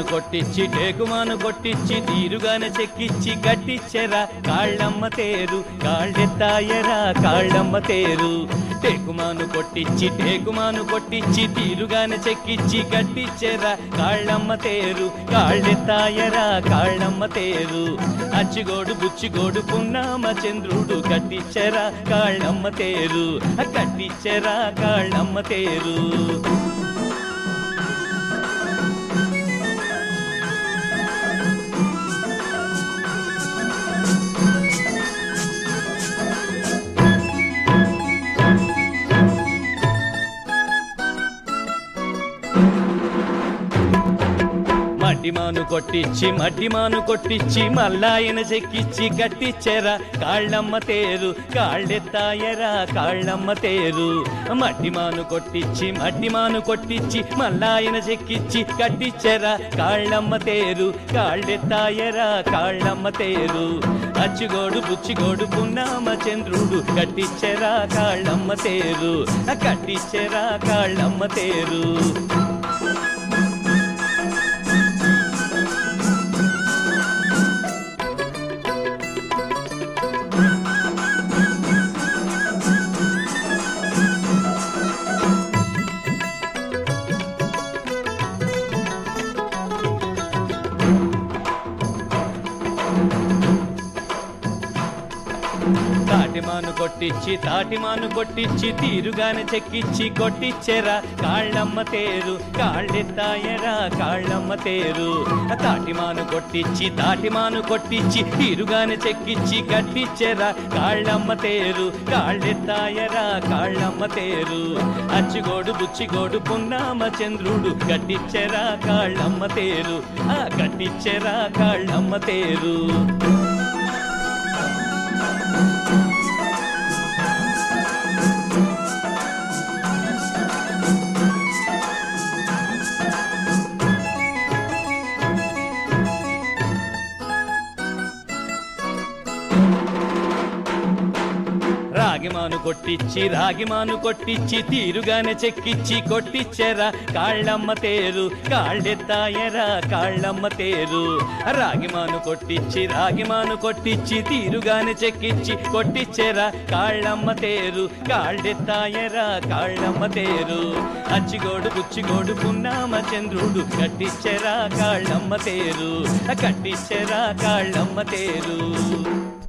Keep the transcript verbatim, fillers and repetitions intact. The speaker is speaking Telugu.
తాటిమాను కొట్టిచ్చి టేకుమాను కొట్టిచ్చి తీరుగానే చెక్కిచ్చి కట్టిచ్చెరా కాళ్ళమ్మ తేరు కాళ్ళెత్తాయరా కాళ్ళమ్మ తేరు టేకుమాను కొట్టిచ్చి టేకుమాను కొట్టిచ్చి తీరుగానే చెక్కిచ్చి కట్టిచ్చెరా కాళ్ళమ్మ తేరు కాళ్ళెత్తాయరా కాళ్ళమ్మ తేరు అచ్చిగోడు బుచ్చిగోడు పున్నామ చంద్రుడు కట్టిచ్చెరా కాళ్ళమ్మ తేరు కట్టిచ్చెరా కాళ్ళమ్మ తేరు మడ్డిమాను కొట్టిచ్చి మడ్డిమాను కొట్టిచ్చి మల్లాయన చెక్కిచ్చి కట్టిచ్చెరా కాళ్ళమ్మ తేరు కాళ్ళెత్తాయరా కాళ్ళమ్మ తేరు మడ్డిమాను కొట్టిచ్చి మడ్డిమాను కొట్టిచ్చి మల్లాయన చెక్కిచ్చి కట్టిచ్చెరా కాళ్ళమ్మ తేరు కాళ్ళెత్తాయరా కాళ్ళమ్మ తేరు అచ్చిగోడు బుచ్చిగోడు పున్నామ చంద్రుడు కట్టిచ్చెరా కాళ్ళమ్మ తేరు కట్టిచ్చెరా కాళ్ళమ్మ తేరు తాటిమాను కొట్టిచ్చి తాటిమాను కొట్టిచ్చి తీరుగానే చెక్కిచ్చి కొట్టిచ్చెరా కాళ్ళమ్మ తేరు కాళ్ళెత్తాయరా కాళ్ళమ్మ తేరు తాటిమాను కొట్టిచ్చి తాటిమాను కొట్టిచ్చి తీరుగానే చెక్కిచ్చి కట్టిచ్చెరా కాళ్ళమ్మ తేరు కాళ్ళెత్తాయరా కాళ్ళమ్మ తేరు అచ్చిగోడు బుచ్చిగోడు పున్నామ చంద్రుడు కట్టిచ్చెరా కాళ్ళమ్మ తేరు ఆ కట్టిచ్చెరా కాళ్ళమ్మ తేరు రాగిమాను కొట్టిచ్చి రాగిమాను కొట్టిచ్చి తీరుగానే చెక్కిచ్చి కొట్టిచ్చెరా కాళ్ళమ్మ తేరు కాళ్ళెత్తాయరా కాళ్ళమ్మ తేరు రాగిమాను కొట్టిచ్చి రాగిమాను కొట్టిచ్చి తీరుగానే చెక్కిచ్చి కొట్టిచ్చెరా కాళ్ళమ్మ తేరు కాళ్ళెత్తాయరా కాళ్ళమ్మ తేరు అచ్చిగోడు బుచ్చిగోడు పున్నామ చంద్రుడు కట్టిచ్చెరా కాళ్ళమ్మ తేరు కట్టిచ్చెరా కాళ్ళమ్మ తేరు